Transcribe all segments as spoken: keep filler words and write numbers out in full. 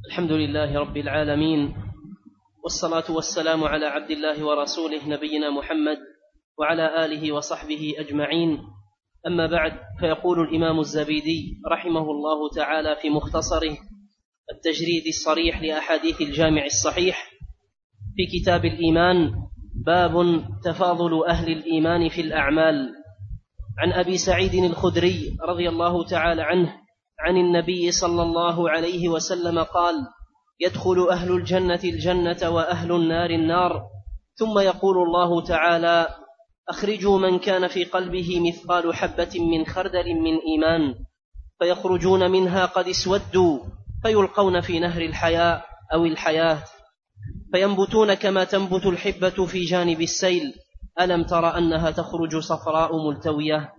الحمد لله رب العالمين، والصلاة والسلام على عبد الله ورسوله نبينا محمد وعلى آله وصحبه أجمعين. أما بعد، فيقول الإمام الزبيدي رحمه الله تعالى في مختصره التجريد الصريح لأحاديث الجامع الصحيح في كتاب الإيمان: باب تفاضل أهل الإيمان في الأعمال. عن أبي سعيد الخدري رضي الله تعالى عنه عن النبي صلى الله عليه وسلم قال: يدخل أهل الجنة الجنة وأهل النار النار، ثم يقول الله تعالى: أخرجوا من كان في قلبه مثقال حبة من خردل من إيمان، فيخرجون منها قد اسودوا، فيلقون في نهر الحياة أو الحياة، فينبتون كما تنبت الحبة في جانب السيل. ألم تر أنها تخرج صفراء ملتوية؟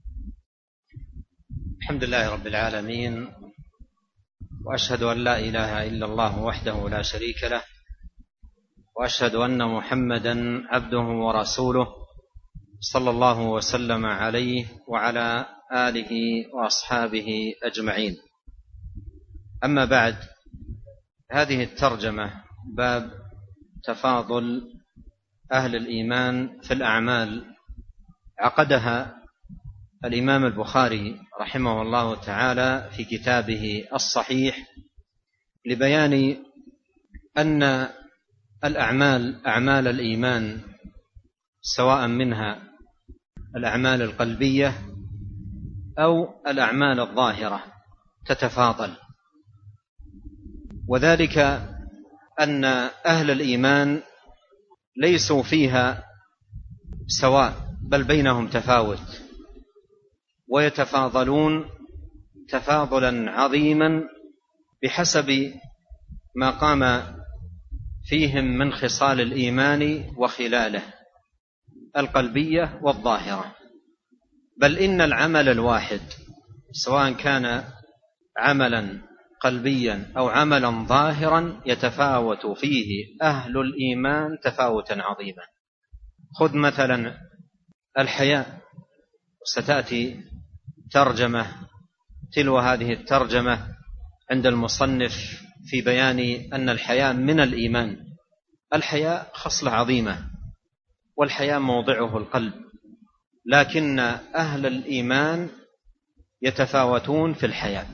الحمد لله رب العالمين، وأشهد أن لا إله إلا الله وحده لا شريك له، وأشهد أن محمدا عبده ورسوله صلى الله وسلم عليه وعلى آله وأصحابه أجمعين. أما بعد، هذه الترجمة باب تفاضل أهل الإيمان في الأعمال عقدها الإمام البخاري رحمه الله تعالى في كتابه الصحيح لبيان أن الأعمال أعمال الإيمان، سواء منها الأعمال القلبية أو الأعمال الظاهرة، تتفاضل، وذلك أن أهل الإيمان ليسوا فيها سواء، بل بينهم تفاوت، ويتفاضلون تفاضلا عظيما بحسب ما قام فيهم من خصال الإيمان وخلاله القلبية والظاهرة. بل إن العمل الواحد سواء كان عملا قلبيا أو عملا ظاهرا يتفاوت فيه أهل الإيمان تفاوتا عظيما. خذ مثلا الحياء، وستأتي ترجمة تلو هذه الترجمة عند المصنف في بيان أن الحياء من الإيمان. الحياء خصلة عظيمة، والحياء موضعه القلب، لكن أهل الإيمان يتفاوتون في الحياء.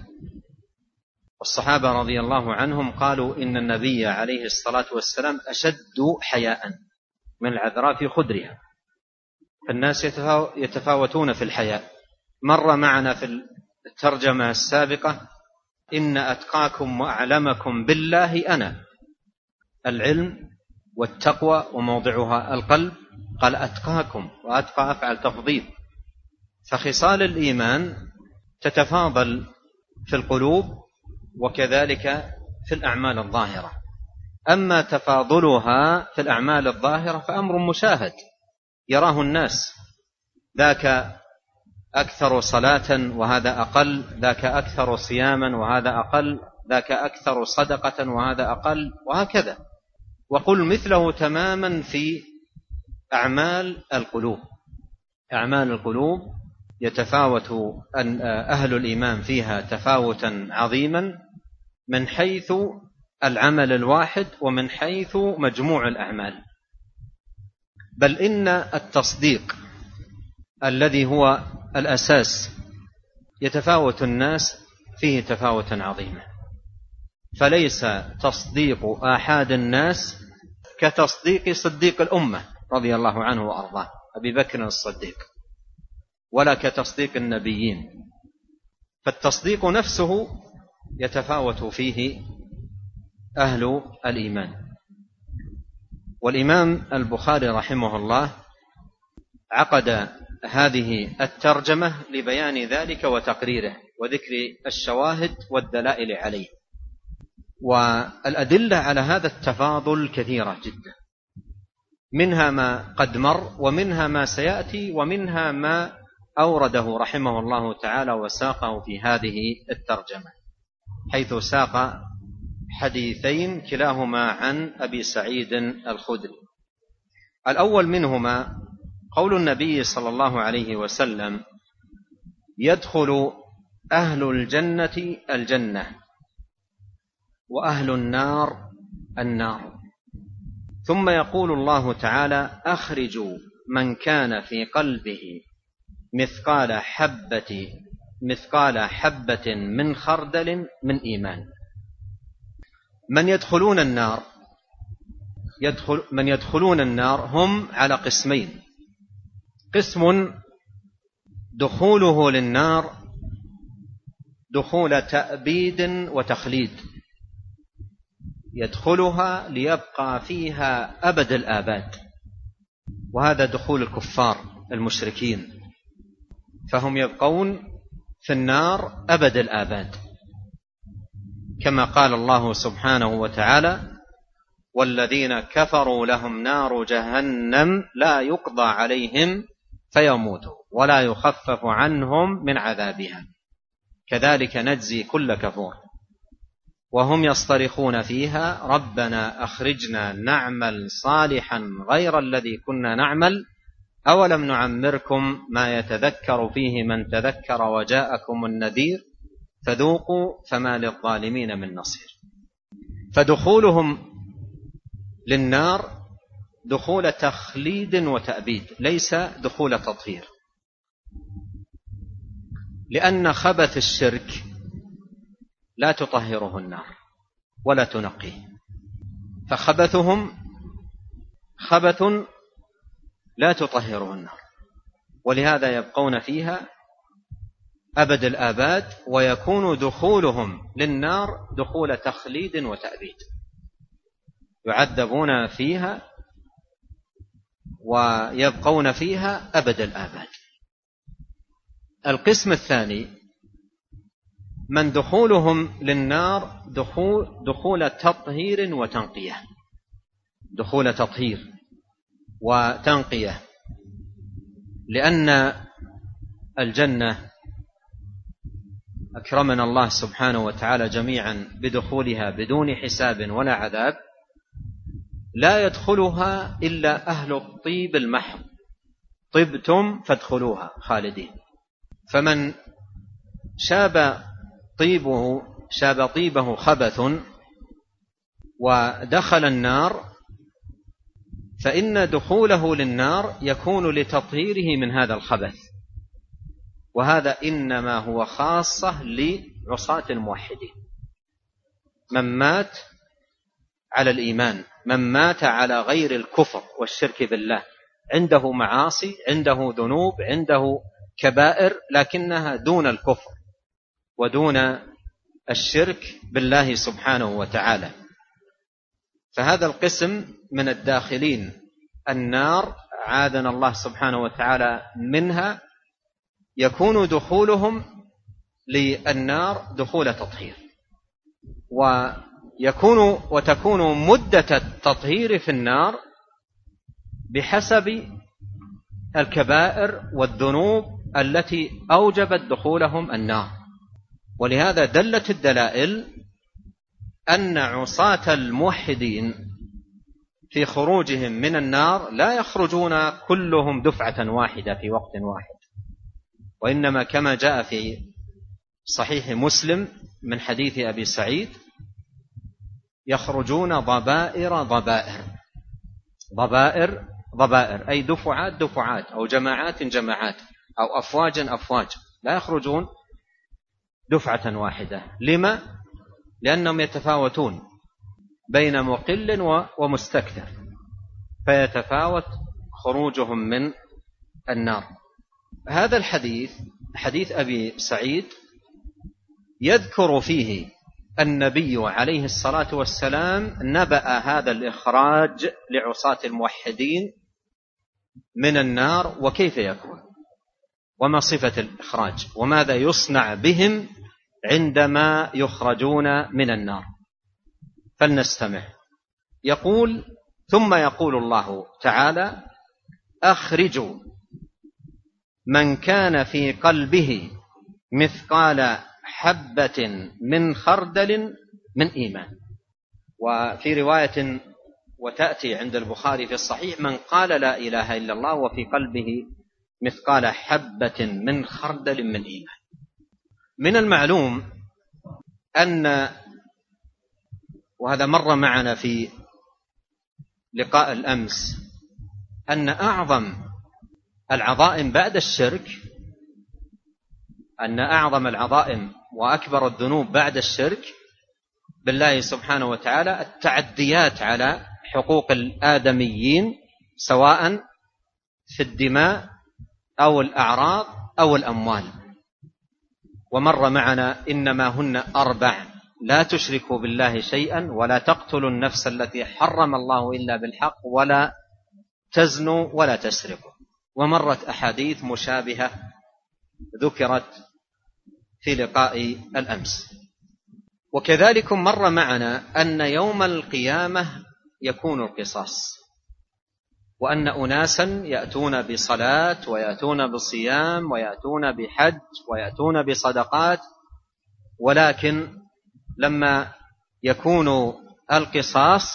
والصحابة رضي الله عنهم قالوا إن النبي عليه الصلاة والسلام أشد حياء من العذراء في خدرها. فالناس يتفاوتون في الحياء. مر معنا في الترجمة السابقة: إن أتقاكم وأعلمكم بالله أنا. العلم والتقوى وموضعها القلب، قال أتقاكم، وأتقى أفعل تفضيل. فخصال الإيمان تتفاضل في القلوب وكذلك في الأعمال الظاهرة. أما تفاضلها في الأعمال الظاهرة فأمر مشاهد يراه الناس، ذاك أكثر صلاة وهذا أقل، ذاك أكثر صياما وهذا أقل، ذاك أكثر صدقة وهذا أقل، وهكذا. وقل مثله تماما في أعمال القلوب. أعمال القلوب يتفاوت أهل الإيمان فيها تفاوتا عظيما من حيث العمل الواحد ومن حيث مجموع الأعمال. بل إن التصديق الذي هو الأساس يتفاوت الناس فيه تفاوتا عظيما. فليس تصديق آحاد الناس كتصديق صديق الأمة رضي الله عنه وأرضاه أبي بكر الصديق، ولا كتصديق النبيين. فالتصديق نفسه يتفاوت فيه أهل الإيمان. والإمام البخاري رحمه الله عقد هذه الترجمة لبيان ذلك وتقريره وذكر الشواهد والدلائل عليه. والأدلة على هذا التفاضل كثيرة جدا، منها ما قد مر، ومنها ما سيأتي، ومنها ما أورده رحمه الله تعالى وساقه في هذه الترجمة، حيث ساق حديثين كلاهما عن أبي سعيد الخدري. الأول منهما قول النبي صلى الله عليه وسلم: يدخل أهل الجنة الجنة وأهل النار النار. ثم يقول الله تعالى: أخرجوا من كان في قلبه مثقال حبة مثقال حبة من خردل من إيمان. من يدخلون النار يدخل من يدخلون النار هم على قسمين: قسم دخوله للنار دخول تأبيد وتخليد، يدخلها ليبقى فيها أبد الآباد، وهذا دخول الكفار المشركين، فهم يبقون في النار أبد الآباد، كما قال الله سبحانه وتعالى: والذين كفروا لهم نار جهنم لا يقضى عليهم فيموتوا ولا يخفف عنهم من عذابها كذلك نجزي كل كفور وهم يصطرخون فيها ربنا أخرجنا نعمل صالحا غير الذي كنا نعمل أولم نعمركم ما يتذكر فيه من تذكر وجاءكم النذير فذوقوا فما للظالمين من نصير. فدخولهم للنار دخول تخليد وتأبيد، ليس دخول تطهير، لأن خبث الشرك لا تطهره النار ولا تنقيه، فخبثهم خبث لا تطهره النار، ولهذا يبقون فيها أبد الآباد، ويكون دخولهم للنار دخول تخليد وتأبيد، يعذبون فيها ويبقون فيها أبد الآباد. القسم الثاني من دخولهم للنار دخول, دخول تطهير وتنقية، دخول تطهير وتنقية، لأن الجنة أكرمنا الله سبحانه وتعالى جميعا بدخولها بدون حساب ولا عذاب، لا يدخلها إلا أهل الطيب المحض، طبتم فادخلوها خالدين. فمن شاب طيبه شاب طيبه خبث ودخل النار فإن دخوله للنار يكون لتطهيره من هذا الخبث، وهذا إنما هو خاصة لعصاة الموحدين، من مات على الإيمان، من مات على غير الكفر والشرك بالله، عنده معاصي، عنده ذنوب، عنده كبائر، لكنها دون الكفر ودون الشرك بالله سبحانه وتعالى، فهذا القسم من الداخلين النار عاذنا الله سبحانه وتعالى منها، يكون دخولهم للنار دخول تطهير، ويكون وتكون مدة التطهير في النار بحسب الكبائر والذنوب التي أوجبت دخولهم النار. ولهذا دلت الدلائل أن عصاة الموحدين في خروجهم من النار لا يخرجون كلهم دفعة واحدة في وقت واحد، وإنما كما جاء في صحيح مسلم من حديث أبي سعيد يخرجون ضبائر ضبائر ضبائر ضبائر أي دفعات دفعات أو جماعات جماعات أو أفواج أفواج، لا يخرجون دفعة واحدة. لما؟ لأنهم يتفاوتون بين مقل ومستكثر، فيتفاوت خروجهم من النار. هذا الحديث حديث أبي سعيد يذكر فيه النبي عليه الصلاة والسلام نبأ هذا الإخراج لعصاة الموحدين من النار، وكيف يكون، وما صفة الإخراج، وماذا يصنع بهم عندما يخرجون من النار. فلنستمع. يقول: ثم يقول الله تعالى: أخرجوا من كان في قلبه مثقال حبة من خردل من إيمان. وفي رواية وتأتي عند البخاري في الصحيح: من قال لا إله إلا الله وفي قلبه مثقال حبة من خردل من إيمان. من المعلوم أن وهذا مر معنا في لقاء الأمس، أن أعظم العظائم بعد الشرك أن أعظم العظائم وأكبر الذنوب بعد الشرك بالله سبحانه وتعالى التعديات على حقوق الآدميين، سواء في الدماء أو الأعراض أو الأموال. ومر معنا إنما هن أربع: لا تشركوا بالله شيئا، ولا تقتلوا النفس التي حرم الله إلا بالحق، ولا تزنوا، ولا تسرقوا. ومرت أحاديث مشابهة ذكرت في لقاء الأمس. وكذلك مر معنا أن يوم القيامة يكون القصاص، وأن أناسا يأتون بصلاة ويأتون بصيام ويأتون بحج ويأتون بصدقات، ولكن لما يكون القصاص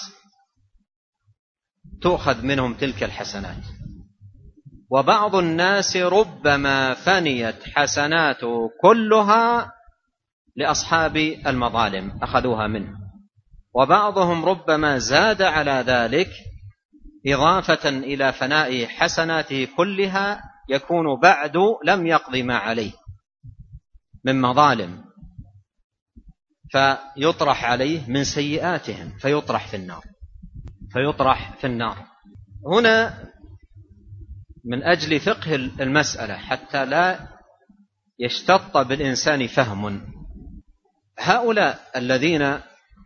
تؤخذ منهم تلك الحسنات. وبعض الناس ربما فنيت حسناته كلها لأصحاب المظالم أخذوها منه، وبعضهم ربما زاد على ذلك إضافة إلى فناء حسناته كلها، يكون بعد لم يقضي ما عليه من مظالم، فيطرح عليه من سيئاتهم فيطرح في النار فيطرح في النار. هنا من أجل فقه المسألة حتى لا يشتط بالإنسان فهم، هؤلاء الذين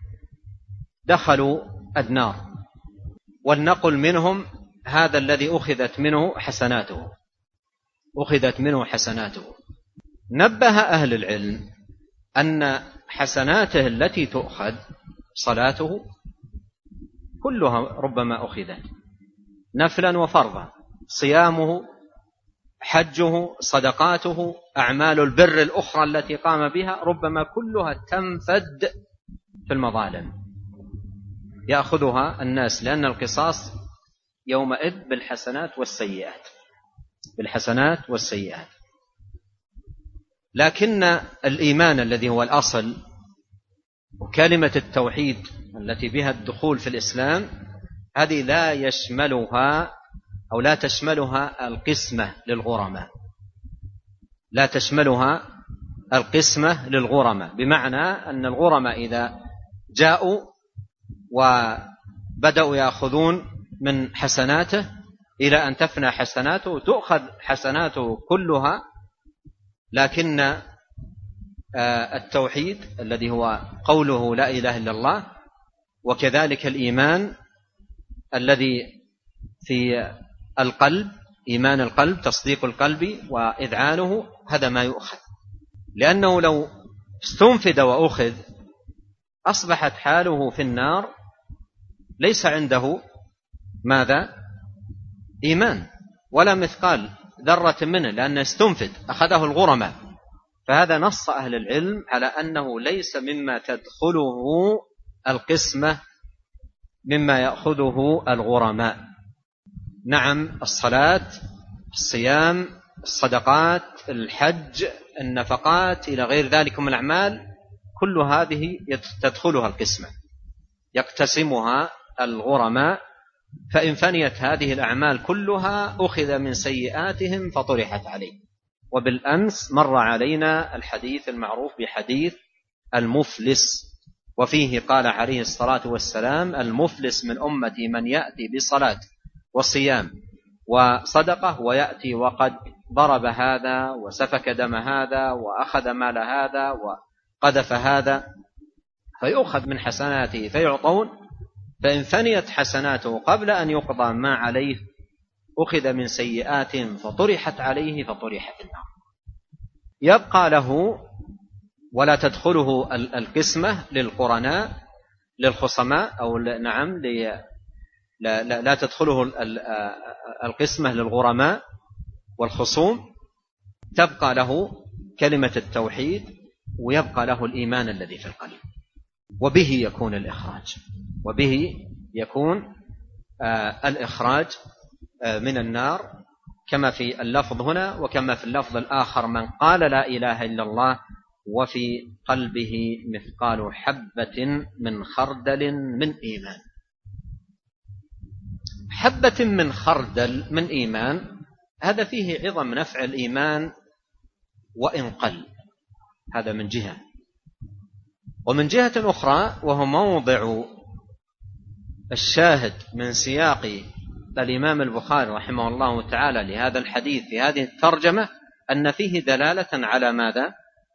دخلوا النار ولنقل منهم هذا الذي أخذت منه حسناته أخذت منه حسناته نبه أهل العلم أن حسناته التي تؤخذ صلاته كلها ربما أخذت نفلا وفرضا، صيامه، حجه، صدقاته، أعمال البر الأخرى التي قام بها ربما كلها تنفد في المظالم يأخذها الناس، لأن القصاص يومئذ بالحسنات والسيئات بالحسنات والسيئات. لكن الإيمان الذي هو الأصل وكلمة التوحيد التي بها الدخول في الإسلام، هذه لا يشملها أو لا تشملها القسمة للغرماء لا تشملها القسمة للغرماء بمعنى أن الغرماء إذا جاءوا وبدأوا يأخذون من حسناته إلى أن تفنى حسناته تؤخذ حسناته كلها، لكن التوحيد الذي هو قوله لا إله إلا الله، وكذلك الإيمان الذي في القلب، إيمان القلب، تصديق القلب وإذعانه، هذا ما يؤخذ، لأنه لو استنفد وأخذ أصبحت حاله في النار ليس عنده ماذا؟ إيمان ولا مثقال ذرة منه، لأنه استنفد أخذه الغرماء. فهذا نص أهل العلم على أنه ليس مما تدخله القسمة مما يأخذه الغرماء. نعم، الصلاة، الصيام، الصدقات، الحج، النفقات إلى غير ذلك من الأعمال كل هذه تدخلها القسمة يقتسمها الغرماء، فإن فنيت هذه الأعمال كلها أخذ من سيئاتهم فطرحت عليه. وبالأمس مر علينا الحديث المعروف بحديث المفلس، وفيه قال عليه الصلاة والسلام: المفلس من أمتي من يأتي بصلاة وصيام وصدقة ويأتي وقد ضرب هذا وسفك دم هذا وأخذ مال هذا وقذف هذا، فيؤخذ من حسناته فيعطون، فإن فنيت حسناته قبل أن يقضى ما عليه أخذ من سيئاتهم فطرحت عليه فطرح في النار. يبقى له ولا تدخله القسمة للقرناء للخصماء أو نعم لا, لا, لا تدخله القسمة للغرماء والخصوم، تبقى له كلمة التوحيد ويبقى له الإيمان الذي في القلب، وبه يكون الإخراج وبه يكون آه الإخراج آه من النار، كما في اللفظ هنا وكما في اللفظ الآخر: من قال لا إله إلا الله وفي قلبه مثقال حبة من خردل من إيمان. حبة من خردل من إيمان، هذا فيه عظم نفع الإيمان وإن قل، هذا من جهة. ومن جهة أخرى، وهو موضع الشاهد من سياق الإمام البخاري رحمه الله تعالى لهذا الحديث في هذه الترجمة، أن فيه دلالة على ماذا؟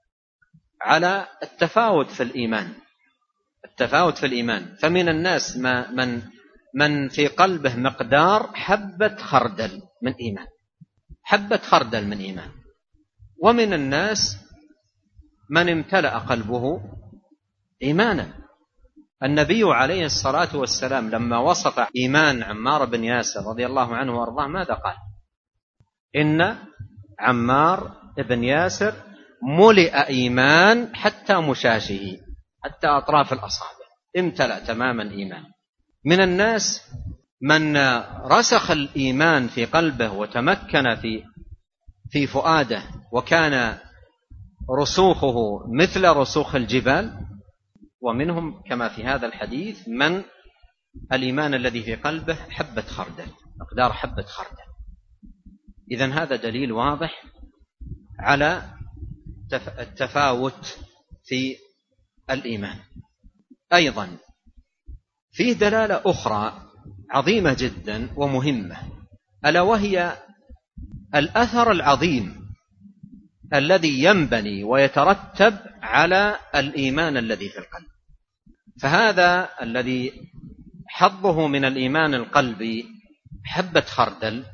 على التفاوت في الإيمان. التفاوت في الإيمان، فمن الناس ما من من في قلبه مقدار حبة خردل من إيمان، حبة خردل من إيمان. ومن الناس من امتلأ قلبه إيمانا. النبي عليه الصلاة والسلام لما وصف إيمان عمار بن ياسر رضي الله عنه وأرضاه ماذا قال؟ إن عمار بن ياسر ملئ إيمان حتى مشاشه، حتى أطراف الأصابع، امتلأ تماما إيمان. من الناس من رسخ الإيمان في قلبه وتمكن في في فؤاده، وكان رسوخه مثل رسوخ الجبال. ومنهم كما في هذا الحديث من الإيمان الذي في قلبه حبة خردل، مقدار حبة خردل. إذن هذا دليل واضح على التفاوت في الإيمان. أيضا فيه دلالة أخرى عظيمة جدا ومهمة، ألا وهي الأثر العظيم الذي ينبني ويترتب على الإيمان الذي في القلب. فهذا الذي حظه من الإيمان القلبي حبة خردل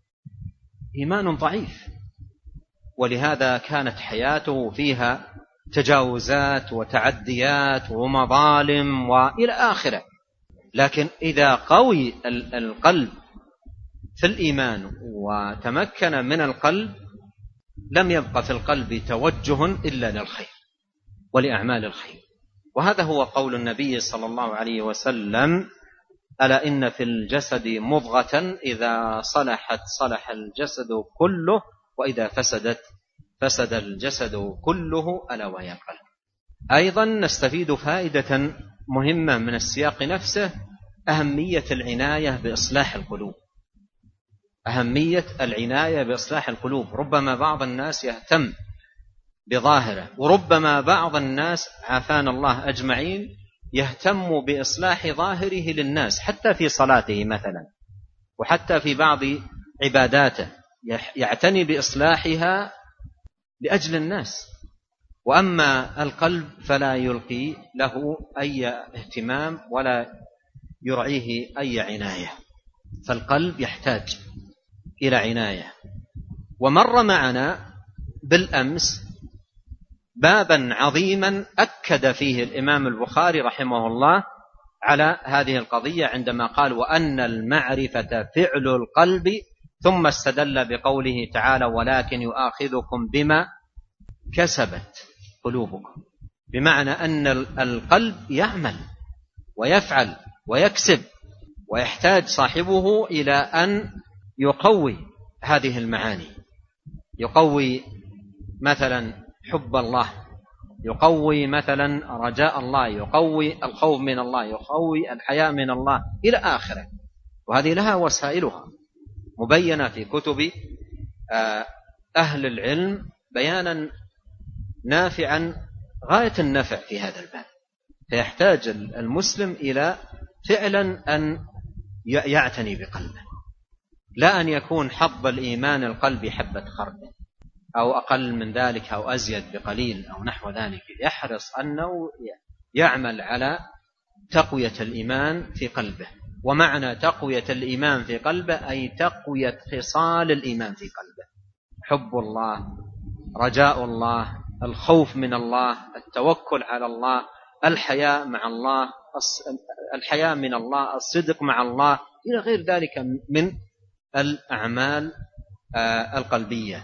إيمان ضعيف، ولهذا كانت حياته فيها تجاوزات وتعديات ومظالم وإلى آخره. لكن إذا قوي القلب في الإيمان وتمكن من القلب، لم يبقى في القلب توجه إلا للخير ولأعمال الخير. وهذا هو قول النبي صلى الله عليه وسلم: ألا إن في الجسد مضغة إذا صلحت صلح الجسد كله، وإذا فسدت فسد الجسد كله، ألا وهي القلب. أيضا نستفيد فائدة مهمة من السياق نفسه، أهمية العناية بإصلاح القلوب، أهمية العناية بإصلاح القلوب. ربما بعض الناس يهتم بظاهره، وربما بعض الناس عافانا الله أجمعين يهتم بإصلاح ظاهره للناس، حتى في صلاته مثلا، وحتى في بعض عباداته يعتني بإصلاحها لأجل الناس. وأما القلب فلا يلقي له أي اهتمام ولا يرعيه أي عناية، فالقلب يحتاج إلى عناية. ومر معنا بالأمس بابا عظيما أكد فيه الإمام البخاري رحمه الله على هذه القضية، عندما قال: وأن المعرفة فعل القلب، ثم استدل بقوله تعالى: ولكن يؤاخذكم بما كسبت قلوبكم. بمعنى أن القلب يعمل ويفعل ويكسب، ويحتاج صاحبه إلى أن يقوي هذه المعاني، يقوي مثلا حب الله، يقوي مثلا رجاء الله، يقوي الخوف من الله، يقوي الحياء من الله، إلى آخره. وهذه لها وسائلها مبينة في كتب أهل العلم بيانا نافعا غاية النفع في هذا الباب. فيحتاج المسلم إلى فعلا أن يعتني بقلبه، لا أن يكون حظ الإيمان القلبي حبة خردل أو أقل من ذلك أو أزيد بقليل أو نحو ذلك. يحرص أنه يعمل على تقوية الإيمان في قلبه. ومعنى تقوية الإيمان في قلبه أي تقوية خصال الإيمان في قلبه: حب الله، رجاء الله، الخوف من الله، التوكل على الله، الحياء مع الله، الحياء من الله، الصدق مع الله، إلى غير ذلك من الأعمال القلبية.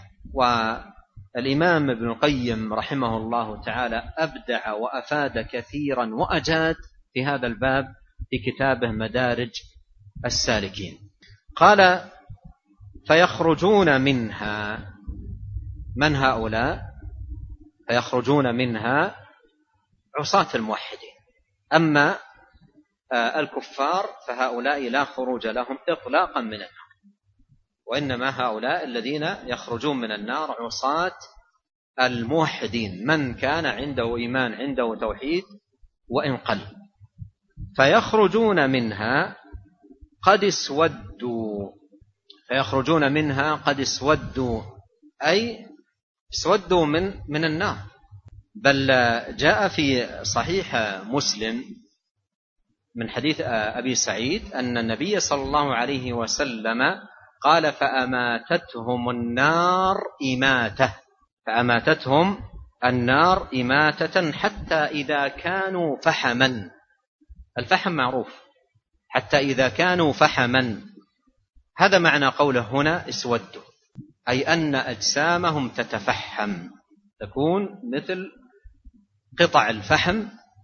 والإمام ابن القيم رحمه الله تعالى أبدع وأفاد كثيرا وأجاد في هذا الباب في كتابه مدارج السالكين. قال: فيخرجون منها. من هؤلاء؟ فيخرجون منها عصاة الموحدين. أما الكفار فهؤلاء لا خروج لهم إطلاقا من النار، وإنما هؤلاء الذين يخرجون من النار عصاة الموحدين، من كان عنده إيمان عنده توحيد وإن قل. فيخرجون منها قد اسودوا، فيخرجون منها قد اسودوا أي اسودوا من من النار. بل جاء في صحيح مسلم من حديث أبي سعيد أن النبي صلى الله عليه وسلم قال فأماتتهم النار إماتة، فأماتتهم النار إماتة حتى إذا كانوا فحما. الفحم معروف، حتى إذا كانوا فحما، هذا معنى قوله هنا اسودوا، أي أن أجسامهم تتفحم، تكون مثل قطع الفحم،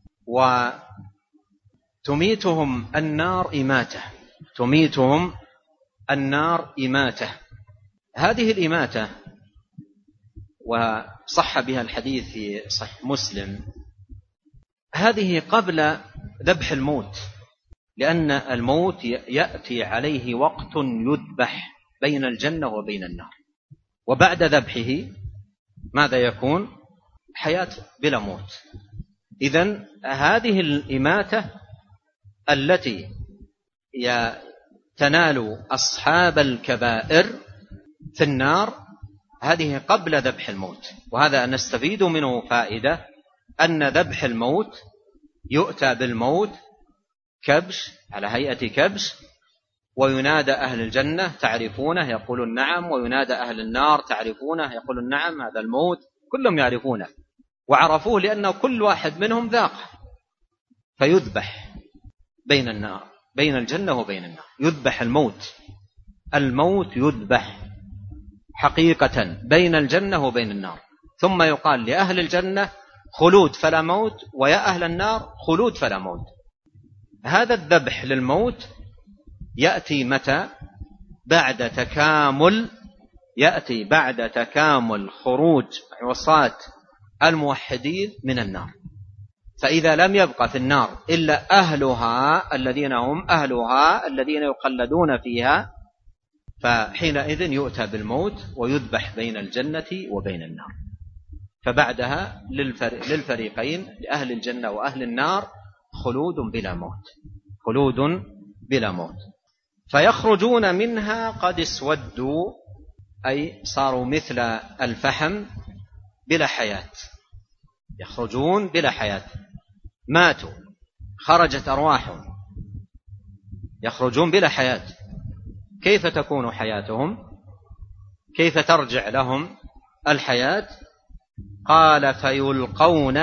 وتميتهم النار إماتة، تميتهم النار إماتة. هذه الإماتة وصح بها الحديث في صحيح مسلم، هذه قبل ذبح الموت، لأن الموت يأتي عليه وقت يذبح بين الجنة وبين النار، وبعد ذبحه ماذا يكون؟ حياة بلا موت. إذن هذه الإماتة التي تنال أصحاب الكبائر في النار هذه قبل ذبح الموت. وهذا نستفيد منه فائدة، أن ذبح الموت يؤتى بالموت كبش على هيئة كبش، وينادى أهل الجنة تعرفونه يقولون نعم، وينادى أهل النار تعرفونه يقولون نعم، هذا الموت كلهم يعرفونه، وعرفوه لأنه كل واحد منهم ذاقه. فيذبح بين النار بين الجنة وبين النار، يذبح الموت، الموت يذبح حقيقة بين الجنة وبين النار، ثم يقال لأهل الجنة خلود فلا موت، ويا أهل النار خلود فلا موت. هذا الذبح للموت يأتي متى؟ بعد تكامل يأتي بعد تكامل خروج عصاة الموحدين من النار. فإذا لم يبقى في النار إلا أهلها الذين هم أهلها الذين يقلدون فيها، فحينئذ يؤتى بالموت ويذبح بين الجنة وبين النار. فبعدها للفريقين لأهل الجنة وأهل النار خلود بلا موت، خلود بلا موت. فيخرجون منها قد اسودوا، أي صاروا مثل الفحم بلا حياة، يخرجون بلا حياة، ماتوا، خرجت أرواحهم، يخرجون بلا حياة. كيف تكون حياتهم؟ كيف ترجع لهم الحياة؟ قال فيلقون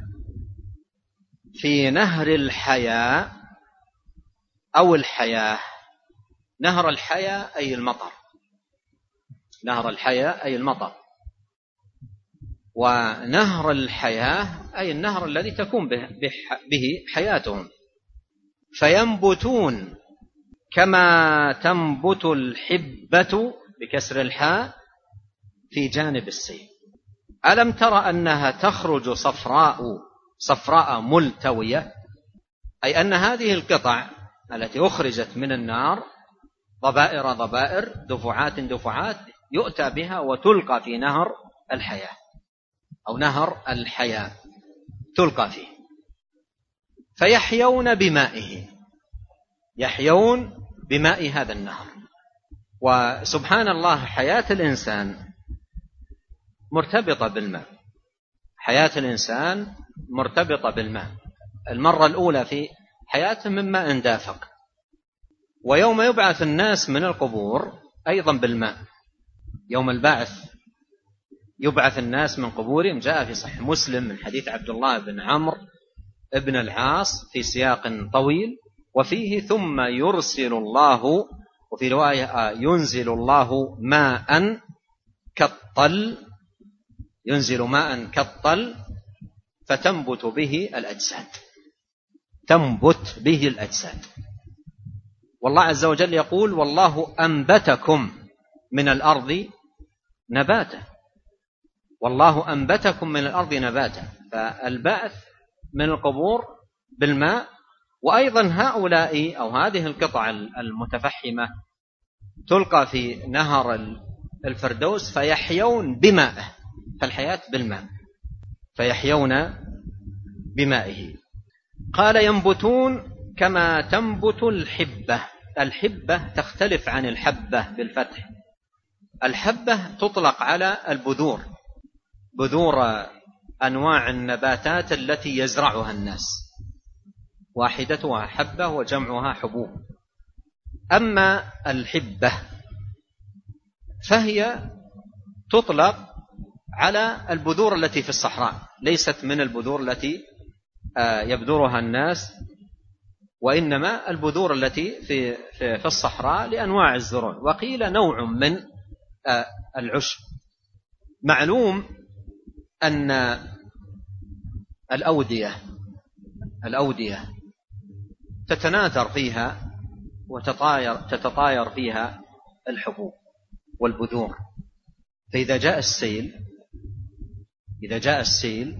في نهر الحياة أو الحياة. نهر الحياة أي المطر، نهر الحياة أي المطر، ونهر الحياة أي النهر الذي تكون به حياتهم. فينبتون كما تنبت الحبة بكسر الحاء في جانب السيل. ألم ترى أنها تخرج صفراء صفراء ملتوية، أي أن هذه القطع التي أخرجت من النار ضبائر ضبائر دفعات دفعات يؤتى بها وتلقى في نهر الحياة أو نهر الحياة، تلقى فيه. فيحيون بمائه، يحيون بماء هذا النهر. وسبحان الله، حياة الإنسان مرتبطة بالماء، حياة الإنسان مرتبطة بالماء. المرة الأولى في حياته من ماء دافق، ويوم يبعث الناس من القبور أيضا بالماء. يوم البعث يبعث الناس من قبورهم، جاء في صحيح مسلم من حديث عبد الله بن عمرو بن العاص في سياق طويل، وفيه ثم يرسل الله، وفي رواية ينزل الله ماء كالطل، ينزل ماء كالطل فتنبت به الأجساد، تنبت به الأجساد. والله عز وجل يقول والله أنبتكم من الأرض نباتا، والله أنبتكم من الأرض نباتا. فالبعث من القبور بالماء. وأيضا هؤلاء أو هذه القطع المتفحمة تلقى في نهر الفردوس فيحيون بمائه، فالحياة بالماء، فيحيون بمائه. قال ينبتون كما تنبت الحبة. الحبة تختلف عن الحبة بالفتح. الحبة تطلق على البذور، بذور أنواع النباتات التي يزرعها الناس، واحدتها حبة وجمعها حبوب. أما الحبة فهي تطلق على البذور التي في الصحراء، ليست من البذور التي يبذرها الناس، وإنما البذور التي في في الصحراء لأنواع الزروع. وقيل نوع من العشب. معلوم أن الأودية الأودية تتناثر فيها وتطاير تتطاير فيها الحبوب والبذور. فإذا جاء السيل إذا جاء السيل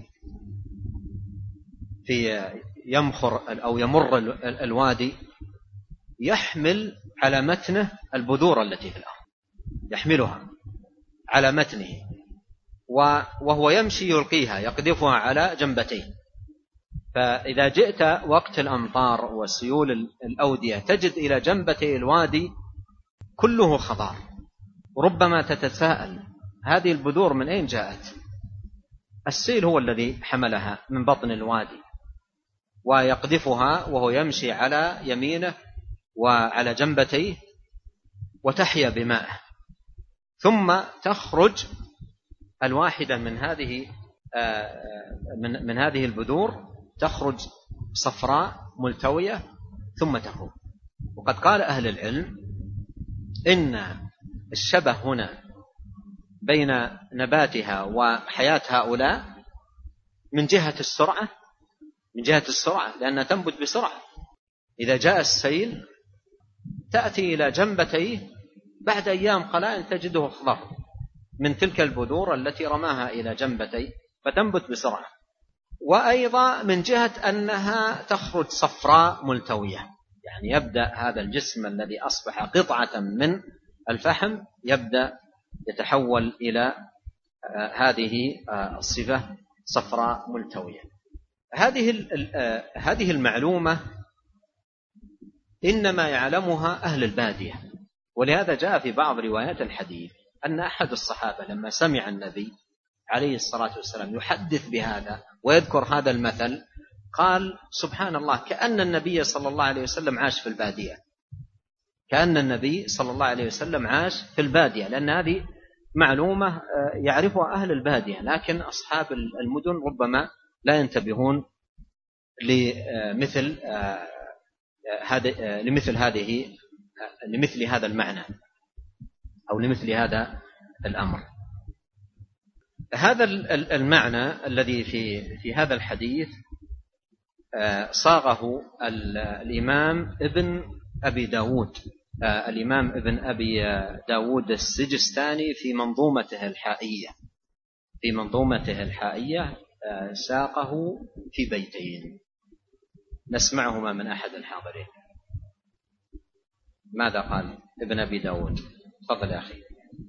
في يمخر أو يمر الوادي يحمل على متنه البذور التي في الأرض، يحملها على متنه، وهو يمشي يلقيها يقذفها على جنبتيه. فإذا جئت وقت الأمطار وسيول الأودية تجد إلى جنبتي الوادي كله خضار. ربما تتساءل هذه البذور من أين جاءت؟ السيل هو الذي حملها من بطن الوادي ويقذفها وهو يمشي على يمينه وعلى جنبتيه وتحيا بمائه، ثم تخرج الواحدة من هذه من من هذه البذور تخرج صفراء ملتوية ثم تكون. وقد قال أهل العلم إن الشبه هنا بين نباتها وحياة هؤلاء من جهة السرعة من جهة السرعة لأنها تنبت بسرعة. إذا جاء السيل تأتي إلى جنبتيه بعد أيام قلائل تجده خضر من تلك البذور التي رماها إلى جنبتيه، فتنبت بسرعة. وأيضا من جهة أنها تخرج صفراء ملتوية، يعني يبدأ هذا الجسم الذي أصبح قطعة من الفحم يبدأ يتحول إلى هذه الصفة صفراء ملتوية. هذه هذه المعلومة إنما يعلمها أهل البادية. ولهذا جاء في بعض روايات الحديث أن أحد الصحابة لما سمع النبي عليه الصلاة والسلام يحدث بهذا ويذكر هذا المثل قال سبحان الله، كأن النبي صلى الله عليه وسلم عاش في البادية كأن النبي صلى الله عليه وسلم عاش في البادية لأن هذه معلومة يعرفها أهل البادية، لكن أصحاب المدن ربما لا ينتبهون لمثل هذا لمثل هذه لمثل هذا المعنى أو لمثل هذا الأمر. هذا المعنى الذي في في هذا الحديث صاغه الإمام ابن أبي داود الإمام ابن أبي داود السجستاني في منظومته الحائية في منظومته الحائية ساقه في بيتين نسمعهما من أحد الحاضرين. ماذا قال ابن أبي داود؟ تفضل يا أخي.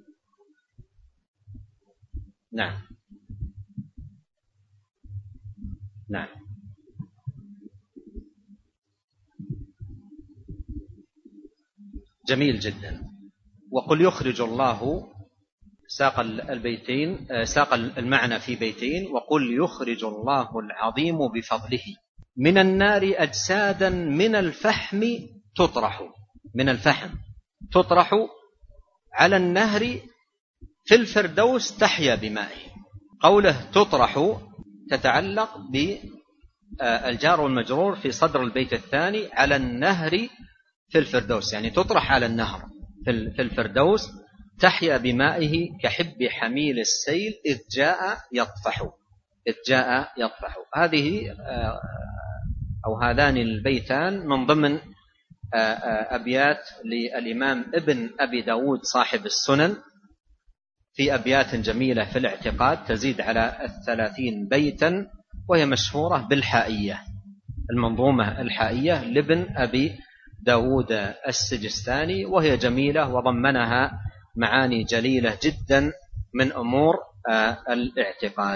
نعم نعم جميل جدا. وقل يخرج الله ساق البيتين ساق المعنى في بيتين. وقل يخرج الله العظيم بفضله من النار أجسادا من الفحم تطرح من الفحم تطرح على النهر في الفردوس تحيا بمائه. قوله تطرح تتعلق بالجار والمجرور في صدر البيت الثاني على النهر في الفردوس، يعني تطرح على النهر في الفردوس تحيا بمائه كحب حميل السيل إذ جاء يطفح إذ جاء يطفح. هذه أو هذان البيتان من ضمن أبيات للإمام ابن أبي داود صاحب السنن في أبيات جميلة في الاعتقاد تزيد على الثلاثين بيتا، وهي مشهورة بالحائية، المنظومة الحائية لابن أبي داود السجستاني، وهي جميلة وضمنها معاني جليلة جدا من أمور الاعتقاد.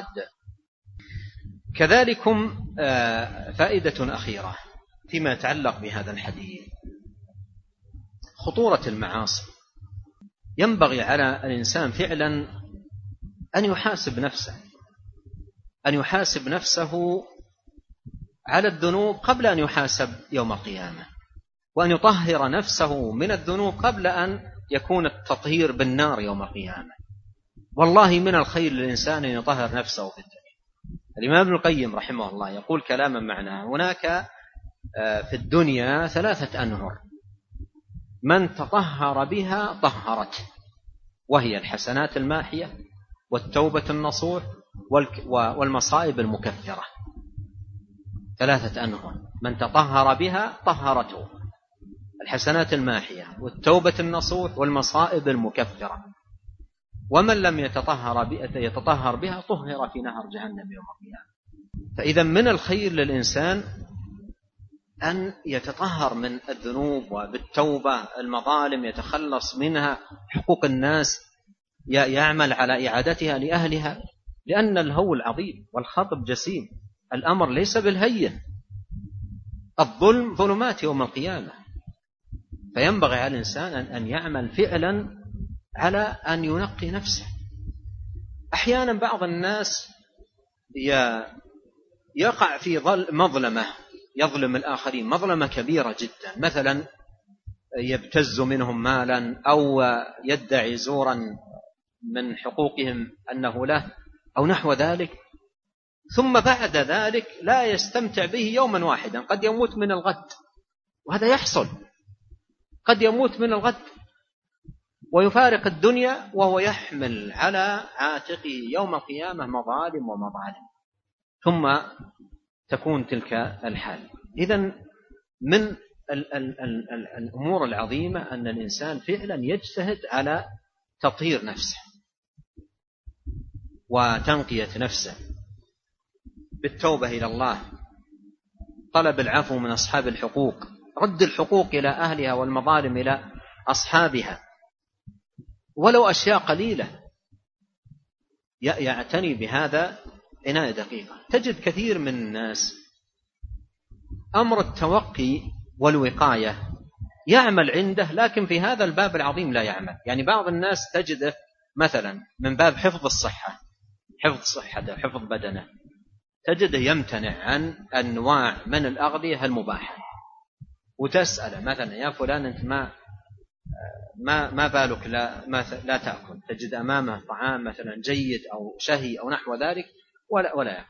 كذلكم فائدة أخيرة فيما يتعلق بهذا الحديث، خطورة المعاصي. ينبغي على الإنسان فعلا أن يحاسب نفسه، أن يحاسب نفسه على الذنوب قبل أن يحاسب يوم القيامة، وأن يطهر نفسه من الذنوب قبل أن يكون التطهير بالنار يوم القيامة. والله من الخير للإنسان أن يطهر نفسه في الدنيا. الإمام ابن القيم رحمه الله يقول كلاما معناه: هناك في الدنيا ثلاثة أنهر من تطهر بها طهرته، وهي الحسنات الماحية والتوبة النصوح والمصائب المكفرة. ثلاثة أنهر من تطهر بها طهرته، الحسنات الماحية والتوبة النصوح والمصائب المكفرة. ومن لم يتطهر يتطهر بها طهر في نهر جهنم يوم القيامة. فإذا من الخير للإنسان أن يتطهر من الذنوب وبالتوبة، المظالم يتخلص منها، حقوق الناس يعمل على إعادتها لأهلها، لأن الهول عظيم والخطب جسيم، الأمر ليس بالهين، الظلم ظلمات يوم القيامة. فينبغي على الإنسان أن يعمل فعلا على أن ينقي نفسه. أحيانا بعض الناس يقع في مظلمة، يظلم الآخرين مظلمة كبيرة جدا، مثلا يبتز منهم مالا أو يدعي زورا من حقوقهم أنه له أو نحو ذلك، ثم بعد ذلك لا يستمتع به يوما واحدا، قد يموت من الغد، وهذا يحصل، قد يموت من الغد ويفارق الدنيا وهو يحمل على عاتقه يوم القيامة مظالم ومظالم، ثم تكون تلك الحال. إذن من ال ال ال ال الأمور العظيمة أن الإنسان فعلا يجتهد على تطهير نفسه وتنقية نفسه بالتوبة إلى الله، طلب العفو من أصحاب الحقوق، رد الحقوق إلى أهلها والمظالم إلى أصحابها، ولو أشياء قليلة يعتني بهذا عناية دقيقة. تجد كثير من الناس أمر التوقي والوقاية يعمل عنده، لكن في هذا الباب العظيم لا يعمل. يعني بعض الناس تجده مثلا من باب حفظ الصحة، حفظ صحته، حفظ بدنه، تجده يمتنع عن أنواع من الأغذية المباحة، وتسأله مثلا: يا فلان أنت ما ما ما بالك لا ما لا تأكل؟ تجد أمامه طعام مثلا جيد أو شهي أو نحو ذلك ولا ولا يأكل.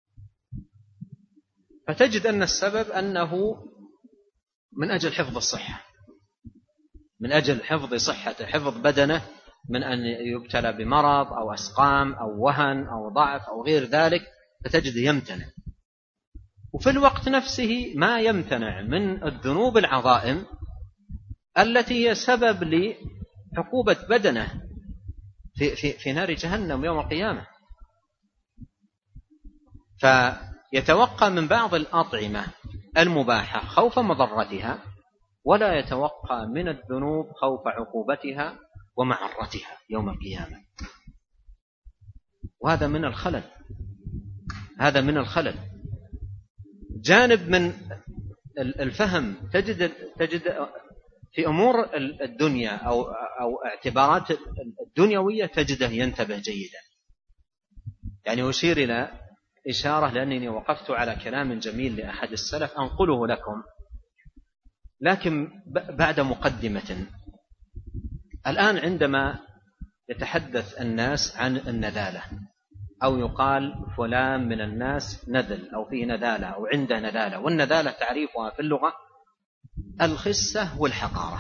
فتجد أن السبب أنه من أجل حفظ الصحة، من أجل حفظ صحته، حفظ بدنه من أن يبتلى بمرض أو أسقام أو وهن أو ضعف أو غير ذلك، فتجد يمتنع. وفي الوقت نفسه ما يمتنع من الذنوب العظائم التي هي سبب لعقوبة بدنه في, في, في نار جهنم يوم القيامة. فيتوقع من بعض الأطعمة المباحة خوف مضرتها، ولا يتوقع من الذنوب خوف عقوبتها ومعرتها يوم القيامة. وهذا من الخلل، هذا من الخلل. جانب من الفهم تجد تجد في أمور الدنيا أو أو اعتبارات الدنيوية تجده ينتبه جيدا. يعني أشير إلى إشارة، لأنني وقفت على كلام جميل لأحد السلف أنقله لكم، لكن بعد مقدمة. الآن عندما يتحدث الناس عن النذالة، أو يقال فلان من الناس نذل أو فيه نذالة أو عنده نذالة، والنذالة تعريفها في اللغة الخسة والحقارة.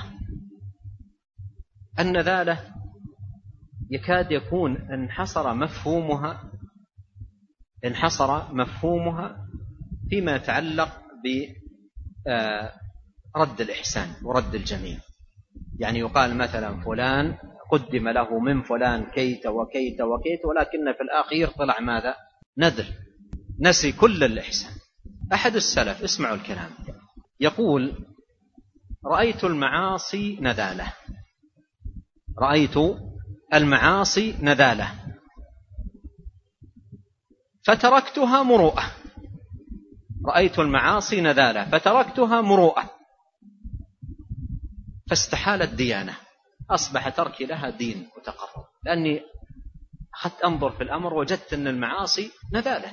النذالة يكاد يكون انحصر مفهومها انحصر مفهومها فيما يتعلق برد الإحسان ورد الجميل. يعني يقال مثلا فلان وقدم له من فلان كيت وكيت وكيت، ولكن في الأخير طلع ماذا؟ نذر، نسي كل الإحسان. أحد السلف، اسمعوا الكلام، يقول: رأيت المعاصي نذالة، رأيت المعاصي نذالة فتركتها مروءة. رأيت المعاصي نذالة فتركتها مروءة، فاستحالت ديانة، أصبح تركي لها دين وتقرب، لأني أخذت أنظر في الأمر وجدت أن المعاصي نذالة،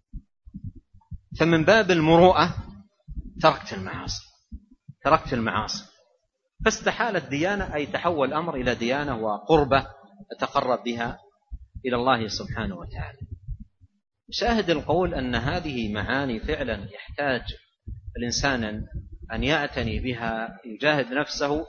فمن باب المروءة تركت المعاصي تركت المعاصي فاستحالت ديانة، أي تحول الأمر إلى ديانة وقربة أتقرب بها إلى الله سبحانه وتعالى. شاهد القول أن هذه معاني فعلا يحتاج الإنسان أن يعتني بها، يجاهد نفسه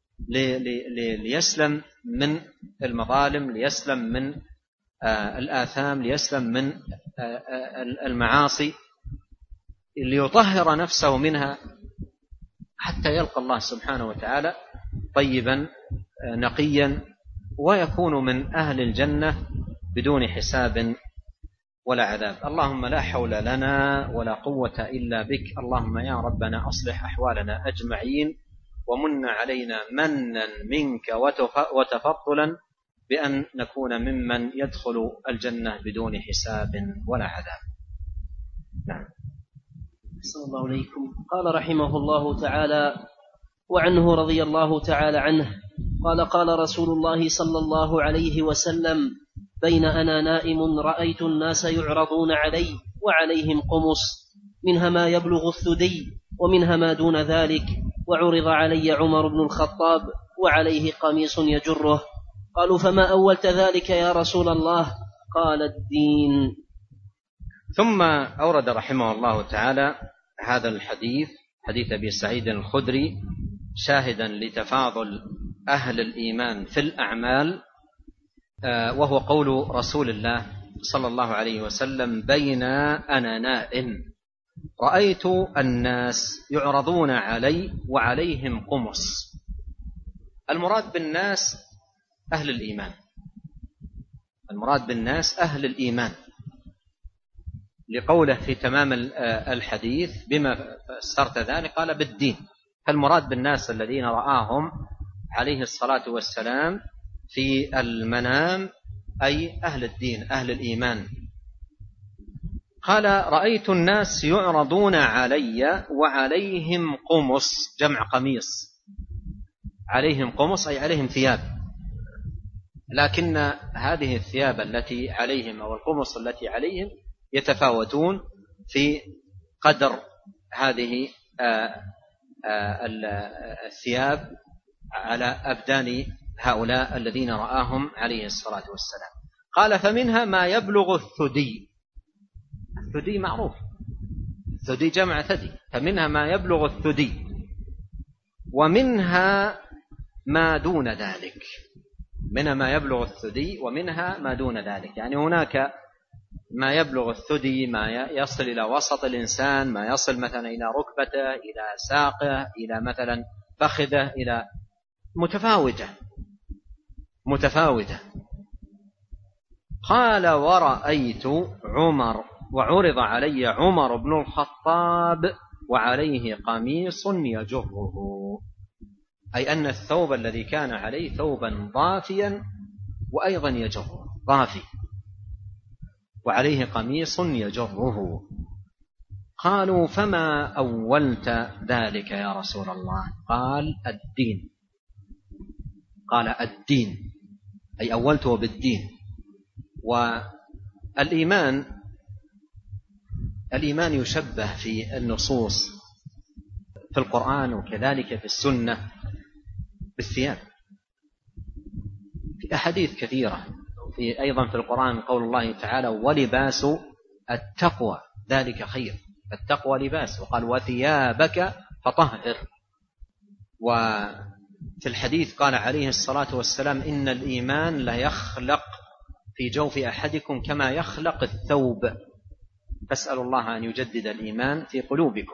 ليسلم من المظالم، ليسلم من الآثام، ليسلم من المعاصي، ليطهر نفسه منها حتى يلقى الله سبحانه وتعالى طيبا نقيا، ويكون من أهل الجنة بدون حساب ولا عذاب. اللهم لا حول لنا ولا قوة إلا بك. اللهم يا ربنا أصلح أحوالنا أجمعين، ومن علينا منا منك وتفضلا بأن نكون ممن يدخل الجنة بدون حساب ولا عذاب. نعم. صلى الله عليكم. قال رحمه الله تعالى: وعنه رضي الله تعالى عنه قال: قال رسول الله صلى الله عليه وسلم: بين أنا نائم رأيت الناس يعرضون علي وعليهم قمص، منها ما يبلغ الثدي ومنها ما دون ذلك، وعرض علي عمر بن الخطاب وعليه قميص يجره. قالوا: فما أولت ذلك يا رسول الله؟ قال: الدين. ثم أورد رحمه الله تعالى هذا الحديث، حديث أبي سعيد الخدري، شاهدا لتفاضل أهل الإيمان في الأعمال، وهو قول رسول الله صلى الله عليه وسلم: بين أنا نائم رأيت الناس يعرضون علي وعليهم قمص. المراد بالناس أهل الإيمان، المراد بالناس أهل الإيمان، لقوله في تمام الحديث: بما فسرت ذلك؟ قال: بالدين. فالمراد بالناس الذين رآهم عليه الصلاة والسلام في المنام أي أهل الدين أهل الإيمان. قال: رأيت الناس يعرضون علي وعليهم قمص، جمع قميص، عليهم قمص أي عليهم ثياب، لكن هذه الثياب التي عليهم أو القمص التي عليهم يتفاوتون في قدر هذه الثياب على أبدان هؤلاء الذين رآهم عليه الصلاة والسلام. قال: فمنها ما يبلغ الثدي. الثدي معروف، الثدي جمع ثدي، فمنها ما يبلغ الثدي ومنها ما دون ذلك. منها ما يبلغ الثدي ومنها ما دون ذلك، يعني هناك ما يبلغ الثدي، ما يصل إلى وسط الإنسان، ما يصل مثلا إلى ركبته، إلى ساقه، إلى مثلا فخذه، إلى متفاوتة متفاوتة. قال: ورأيت عمر وعرض علي عمر بن الخطاب وعليه قميص يجره، أي أن الثوب الذي كان عليه ثوبا ضافيا وأيضا يجره، ضافي وعليه قميص يجره. قالوا: فما أولت ذلك يا رسول الله؟ قال: الدين. قال: الدين، أي أولته بالدين. والإيمان الإيمان يشبه في النصوص في القرآن وكذلك في السنة بالثياب، في أحاديث كثيرة، في أيضا في القرآن قول الله تعالى: ولباس التقوى ذلك خير، التقوى لباس، وقال: وثيابك فطهر. وفي الحديث قال عليه الصلاة والسلام: إن الإيمان لا يخلق في جوف أحدكم كما يخلق الثوب، فاسألوا الله أن يجدد الإيمان في قلوبكم.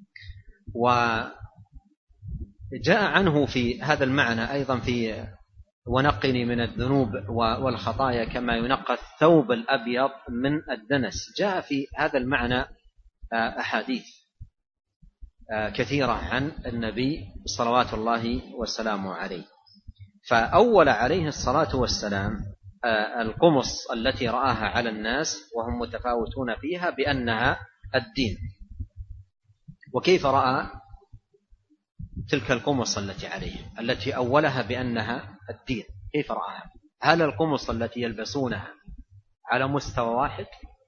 وجاء عنه في هذا المعنى أيضا في ونقني من الذنوب والخطايا كما ينقى الثوب الأبيض من الدنس. جاء في هذا المعنى أحاديث كثيرة عن النبي صلوات الله وسلامه عليه. فأول عليه الصلاة والسلام القمص التي رآها على الناس وهم متفاوتون فيها بأنها الدين. وكيف رأى تلك القمص التي عليه التي أولها بأنها الدين؟ كيف رآها؟ هل القمص التي يلبسونها على مستوى واحد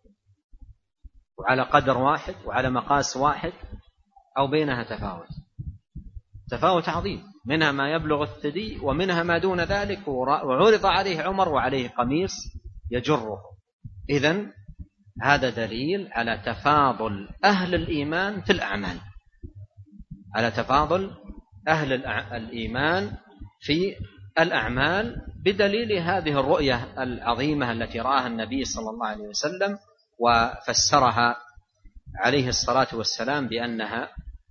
وعلى قدر واحد وعلى مقاس واحد، أو بينها تفاوت؟ تفاوت عظيم، منها ما يبلغ الثدي ومنها ما دون ذلك، وعرض عليه عمر وعليه قميص يجره. إذن هذا دليل على تفاضل أهل الإيمان في الأعمال، على تفاضل أهل الإيمان في الأعمال بدليل هذه الرؤية العظيمة التي رآها النبي صلى الله عليه وسلم وفسرها عليه الصلاة والسلام بأنها